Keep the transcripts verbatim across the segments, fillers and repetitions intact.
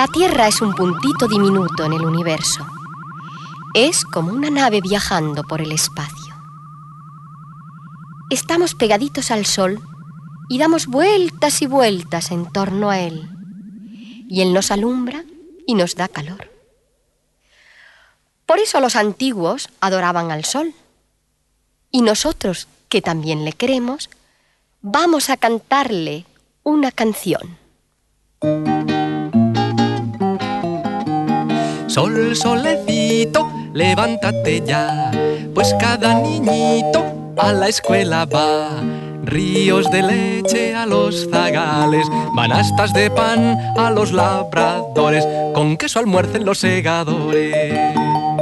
La Tierra es un puntito diminuto en el universo. Es como una nave viajando por el espacio. Estamos pegaditos al Sol y damos vueltas y vueltas en torno a él. Y él nos alumbra y nos da calor. Por eso los antiguos adoraban al Sol. Y nosotros, que también le queremos, vamos a cantarle una canción. Sol, solecito, levántate ya, pues cada niñito a la escuela va. Ríos de leche a los zagales, manastas de pan a los labradores, con queso almuercen los segadores.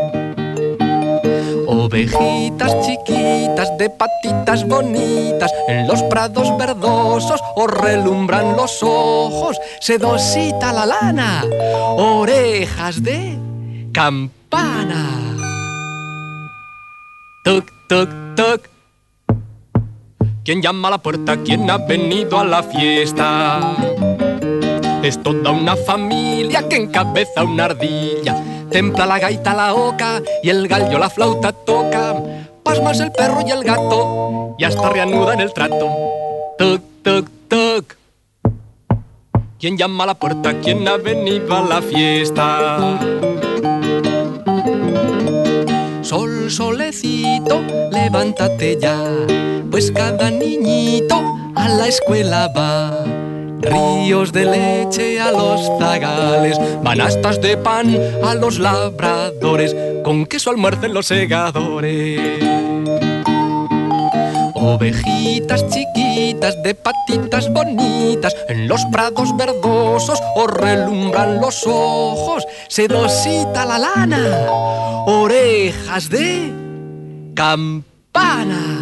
Ovejitas chiquitas de patitas bonitas, en los prados verdosos os relumbran los ojos. Sedosita la lana, orejas de campana. Toc, toc, toc. ¿Quién llama a la puerta? ¿Quién ha venido a la fiesta? Es toda una familia que encabeza una ardilla. Templa la gaita la oca y el gallo la flauta toca. Pasmas el perro y el gato y hasta reanudan el trato. Toc, toc, toc. ¿Quién llama a la puerta? ¿Quién ha venido a la fiesta? Sol, solecito, levántate ya, pues cada niñito a la escuela va. Ríos de leche a los zagales, manastas de pan a los labradores, con queso almuercen los segadores. Ovejitas chiquitas de patitas bonitas, en los prados verdosos os relumbran los ojos. Sedosita la lana, orejas de campana.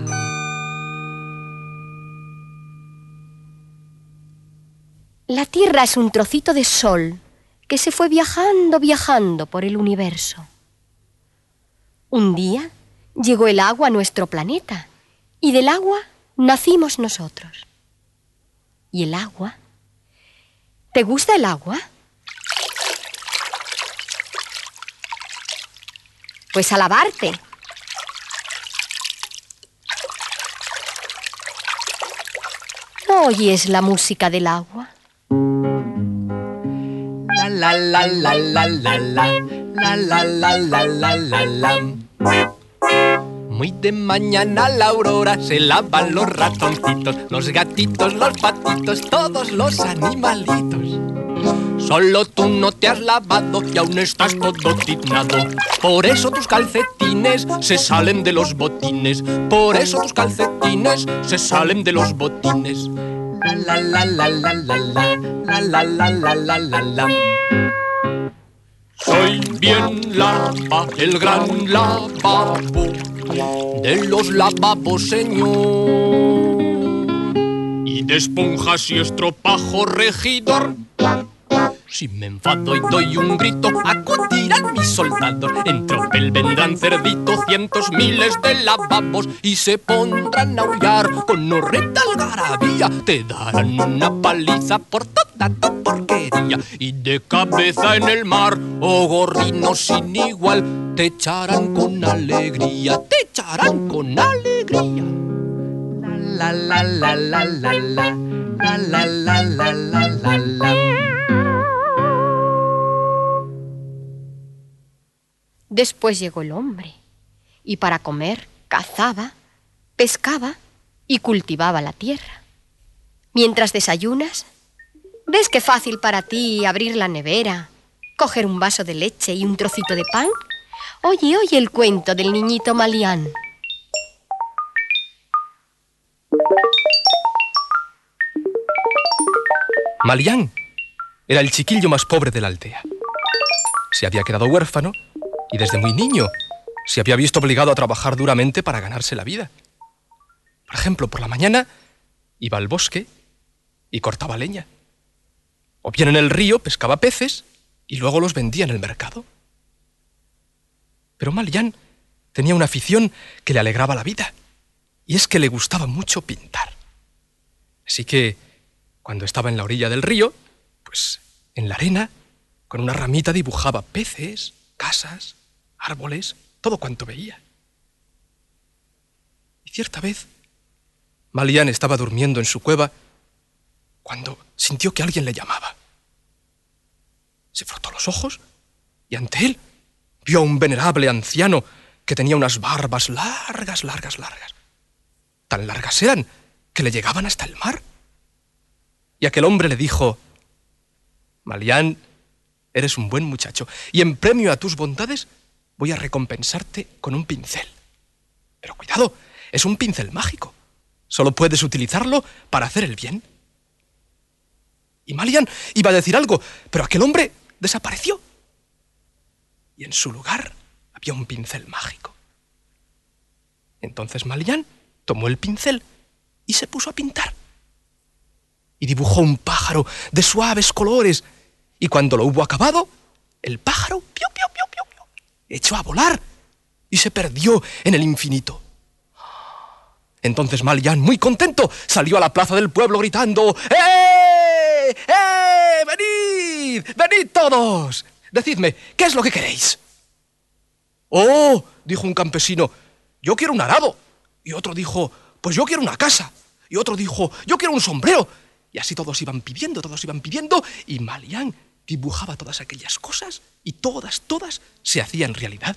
La Tierra es un trocito de sol que se fue viajando, viajando por el universo. Un día llegó el agua a nuestro planeta y del agua nacimos nosotros. ¿Y el agua? ¿Te gusta el agua? Pues a lavarte. ¿No oyes la música del agua? La la la la la la la la la la la la la. Muy de mañana a la aurora se lavan los ratoncitos, los gatitos, los patitos, todos los animalitos. Solo tú no te has lavado y aún estás todo tiznado. Por eso tus calcetines se salen de los botines. Por eso tus calcetines se salen de los botines. La la la la la la la la la la la la la. Soy bien lava, el gran lavabo de los lavabos, señor. Y de esponjas y estropajo regidor. Si me enfado y doy un grito, acudirán mis soldados. En tropel vendrán cerditos, cientos miles de lavabos, y se pondrán a aullar con horrenda algarabía. Te darán una paliza por toda tu porquería. Y de cabeza en el mar, oh gorrino sin igual, te echarán con alegría, te echarán con alegría. La la la la la la la la la la la la la. Después llegó el hombre, y para comer cazaba, pescaba y cultivaba la tierra. Mientras desayunas, ¿ves qué fácil para ti abrir la nevera, coger un vaso de leche y un trocito de pan? Oye, oye el cuento del niñito Malián. Malián era el chiquillo más pobre de la aldea. Se había quedado huérfano y desde muy niño se había visto obligado a trabajar duramente para ganarse la vida. Por ejemplo, por la mañana iba al bosque y cortaba leña. O bien en el río pescaba peces y luego los vendía en el mercado. Pero Malián tenía una afición que le alegraba la vida, y es que le gustaba mucho pintar. Así que, cuando estaba en la orilla del río, pues en la arena Con una ramita dibujaba peces, casas, árboles, todo cuanto veía. Y cierta vez, Malián estaba durmiendo en su cueva cuando sintió que alguien le llamaba. Se frotó los ojos y ante él vio a un venerable anciano que tenía unas barbas largas, largas, largas. Tan largas eran que le llegaban hasta el mar. Y aquel hombre le dijo: Malián, eres un buen muchacho, y en premio a tus bondades voy a recompensarte con un pincel. Pero cuidado, es un pincel mágico. Solo puedes utilizarlo para hacer el bien. Y Malián iba a decir algo, pero aquel hombre desapareció. Y en su lugar había un pincel mágico. Entonces Malián tomó el pincel y se puso a pintar. Y dibujó un pájaro de suaves colores. Y cuando lo hubo acabado, el pájaro piu, piu, piu, piu, piu, echó a volar y se perdió en el infinito. Entonces Malián, muy contento, salió a la plaza del pueblo gritando: ¡Eh! ¡Eh! ¡Venid! ¡Venid todos! Decidme, ¿qué es lo que queréis? ¡Oh! Dijo un campesino, yo quiero un arado. Y otro dijo, pues yo quiero una casa. Y otro dijo, yo quiero un sombrero. Y así todos iban pidiendo, todos iban pidiendo, y Malián dibujaba todas aquellas cosas, y todas, todas se hacían realidad.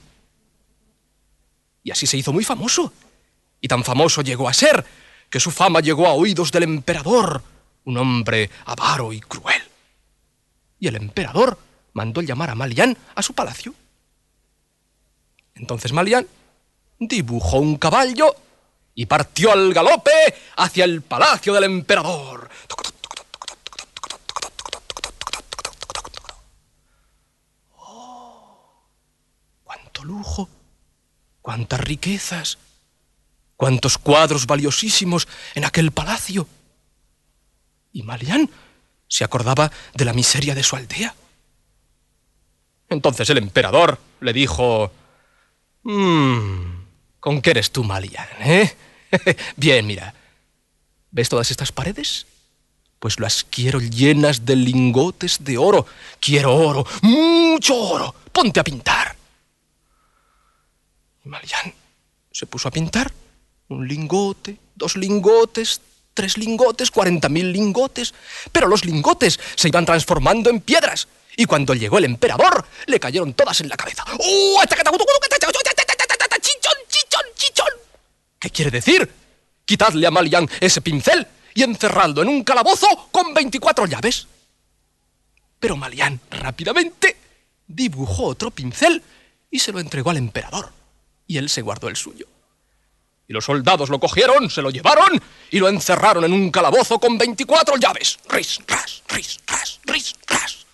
Y así se hizo muy famoso. Y tan famoso llegó a ser que su fama llegó a oídos del emperador, un hombre avaro y cruel. Y el emperador mandó llamar a Malián a su palacio. Entonces Malián dibujó un caballo y partió al galope hacia el palacio del emperador. ¡Oh! ¡Cuánto lujo! ¡Cuántas riquezas! ¡Cuántos cuadros valiosísimos en aquel palacio! Y Malián se acordaba de la miseria de su aldea. Entonces el emperador le dijo: mmm, ¿con qué eres tú, Malián, eh? Bien, mira, ¿ves todas estas paredes? Pues las quiero llenas de lingotes de oro. Quiero oro, mucho oro. Ponte a pintar. Y Malián se puso a pintar. Un lingote, dos lingotes, tres lingotes, cuarenta mil lingotes. Pero los lingotes se iban transformando en piedras. Y cuando llegó el emperador, le cayeron todas en la cabeza. ¡Oh! ¡Chichón, chichón, chichón! ¿Qué quiere decir? Quitadle a Malián ese pincel y encerradlo en un calabozo con veinticuatro llaves. Pero Malián rápidamente dibujó otro pincel y se lo entregó al emperador. Y él se guardó el suyo. Y los soldados lo cogieron, se lo llevaron y lo encerraron en un calabozo con veinticuatro llaves. Ris, ras, ris, ras, ris, ras.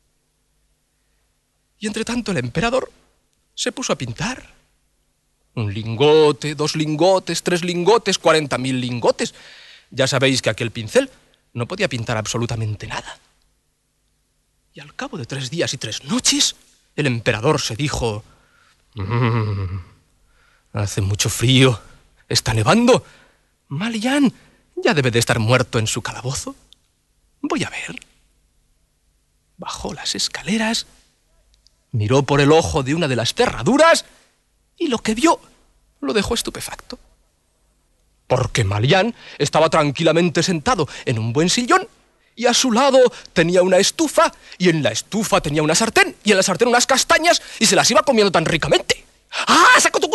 Y entre tanto el emperador se puso a pintar. Un lingote, dos lingotes, tres lingotes, cuarenta mil lingotes. Ya sabéis que aquel pincel no podía pintar absolutamente nada. Y al cabo de tres días y tres noches, el emperador se dijo: mmm, hace mucho frío, está nevando. Malián ya debe de estar muerto en su calabozo. Voy a ver. Bajó las escaleras, miró por el ojo de una de las cerraduras y lo que vio lo dejó estupefacto. Porque Malián estaba tranquilamente sentado en un buen sillón y a su lado tenía una estufa y en la estufa tenía una sartén y en la sartén unas castañas y se las iba comiendo tan ricamente. ¡Ah!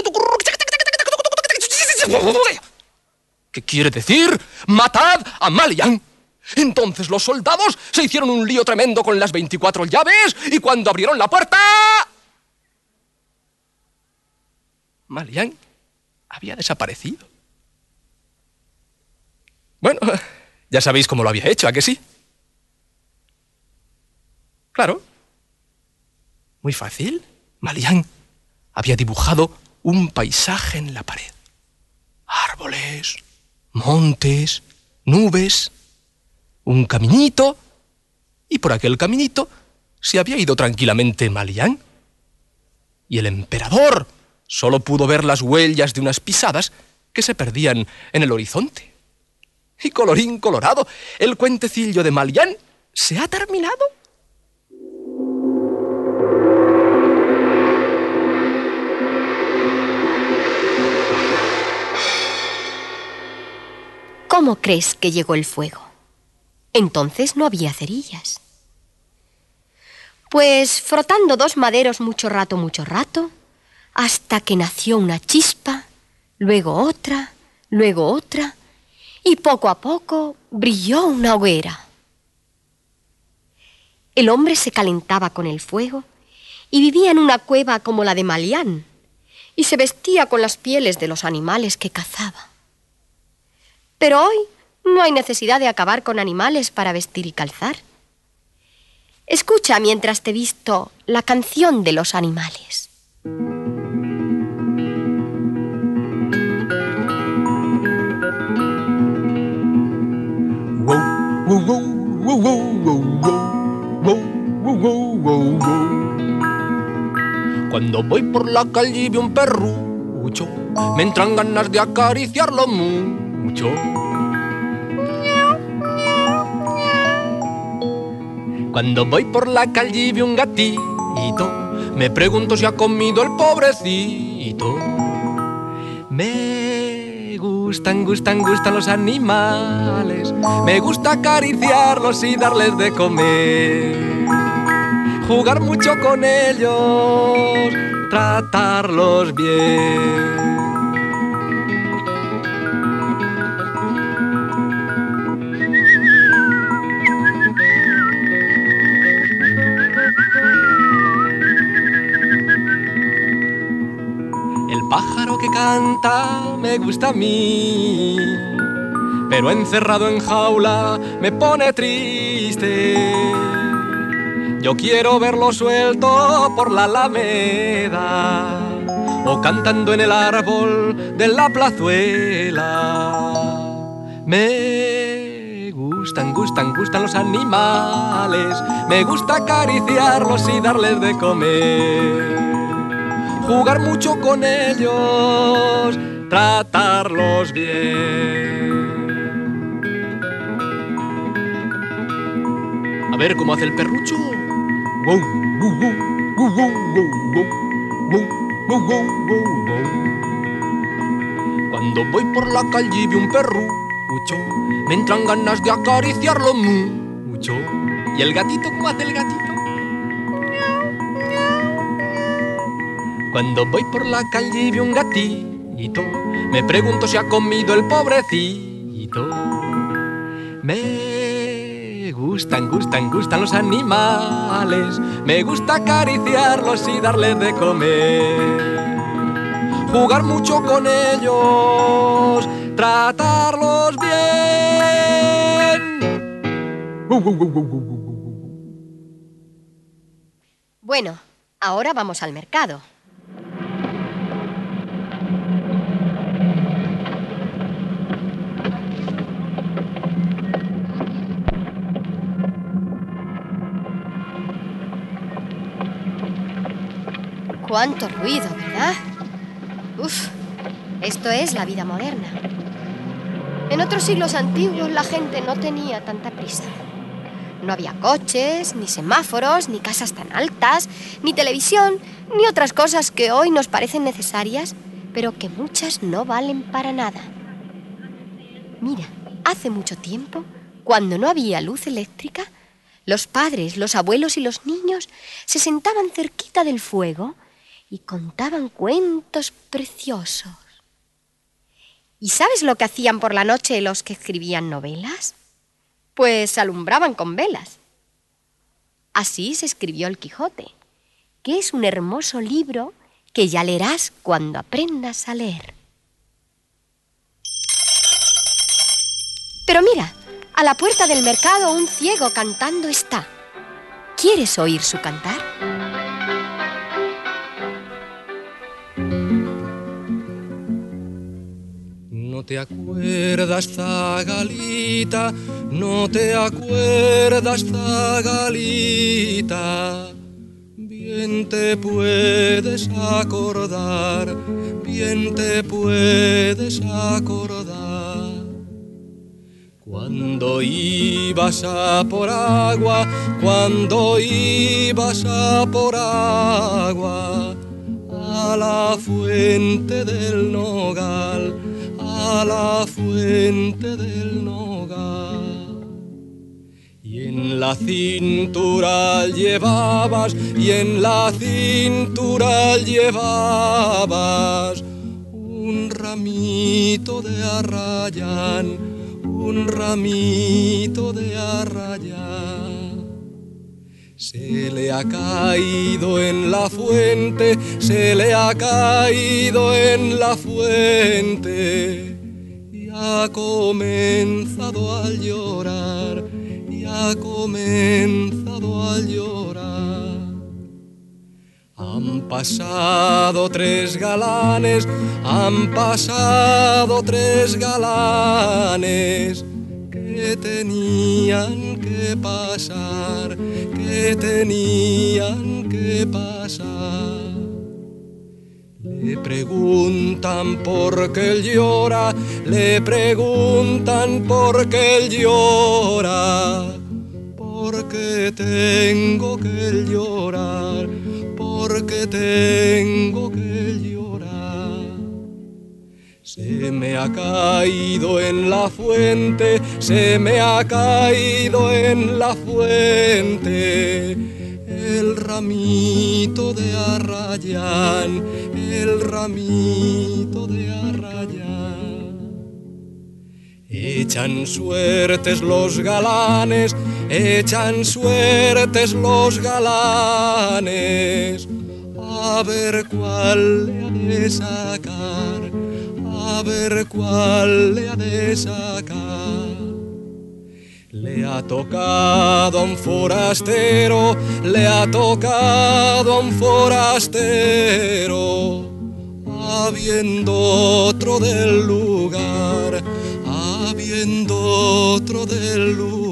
¿Qué quiere decir? ¡Matad a Malián! Entonces los soldados se hicieron un lío tremendo con las veinticuatro llaves y cuando abrieron la puerta, Malián había desaparecido. Bueno, ya sabéis cómo lo había hecho, ¿a que sí? Claro. Muy fácil. Malián había dibujado un paisaje en la pared. Árboles, montes, nubes, un caminito, y por aquel caminito se había ido tranquilamente Malián. Y el emperador solo pudo ver las huellas de unas pisadas que se perdían en el horizonte. Y colorín colorado, el cuentecillo de Malián se ha terminado. ¿Cómo crees que llegó el fuego? Entonces no había cerillas. Pues frotando dos maderos mucho rato, mucho rato, hasta que nació una chispa, luego otra, luego otra, y poco a poco brilló una hoguera. El hombre se calentaba con el fuego y vivía en una cueva como la de Malián, y se vestía con las pieles de los animales que cazaba. Pero hoy no hay necesidad de acabar con animales para vestir y calzar. Escucha mientras te visto la canción de los animales. Cuando voy por la calle y veo un perrucho, me entran ganas de acariciarlo mucho. Cuando voy por la calle y veo un gatito, me pregunto si ha comido el pobrecito. Me gustan, gustan, gustan los animales, me gusta acariciarlos y darles de comer, jugar mucho con ellos, tratarlos bien. Pájaro que canta me gusta a mí, pero encerrado en jaula me pone triste. Yo quiero verlo suelto por la alameda o cantando en el árbol de la plazuela. Me gustan, gustan, gustan los animales, me gusta acariciarlos y darles de comer, jugar mucho con ellos, tratarlos bien. A ver cómo hace el perrucho. Cuando voy por la calle y veo un perrucho, me entran ganas de acariciarlo mucho. ¿Y el gatito cómo hace el gatito? Cuando voy por la calle y veo un gatito, me pregunto si ha comido el pobrecito. Me gustan, gustan, gustan los animales, me gusta acariciarlos y darles de comer, jugar mucho con ellos, tratarlos bien. Bueno, ahora vamos al mercado. ¡Cuánto ruido!, ¿verdad? Uf, esto es la vida moderna. En otros siglos antiguos la gente no tenía tanta prisa. No había coches, ni semáforos, ni casas tan altas, ni televisión, ni otras cosas que hoy nos parecen necesarias, pero que muchas no valen para nada. Mira, hace mucho tiempo, cuando no había luz eléctrica, los padres, los abuelos y los niños se sentaban cerquita del fuego y contaban cuentos preciosos. ¿Y sabes lo que hacían por la noche los que escribían novelas? Pues alumbraban con velas. Así se escribió El Quijote, que es un hermoso libro que ya leerás cuando aprendas a leer. Pero mira, a la puerta del mercado un ciego cantando está. ¿Quieres oír su cantar? No te acuerdas, zagalita, no te acuerdas, zagalita. Bien te puedes acordar, bien te puedes acordar. Cuando ibas a por agua, cuando ibas a por agua, a la fuente del nogal, a la fuente fuente del Nogal. Y en la cintura llevabas, y en la cintura llevabas un ramito de arrayán, un ramito de arrayán. Se le ha caído en la fuente, se le ha caído en la fuente, y ha comenzado a llorar, y ha comenzado a llorar. Han pasado tres galanes, han pasado tres galanes, que tenían que pasar, que tenían que pasar. Le preguntan por qué él llora, le preguntan por qué él llora, porque tengo que llorar, porque tengo que llorar. Se me ha caído en la fuente, se me ha caído en la fuente el ramito de arrayán, el ramito de arrayán. Echan suertes los galanes, echan suertes los galanes, a ver cuál le ha de sacar, a ver cuál le ha de sacar. Le ha tocado a un forastero, le ha tocado a un forastero, habiendo otro del lugar, habiendo otro del lugar.